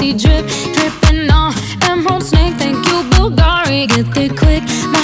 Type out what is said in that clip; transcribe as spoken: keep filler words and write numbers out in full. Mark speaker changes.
Speaker 1: drip, dripping on emerald snake. Thank you, Bulgari, get there quick.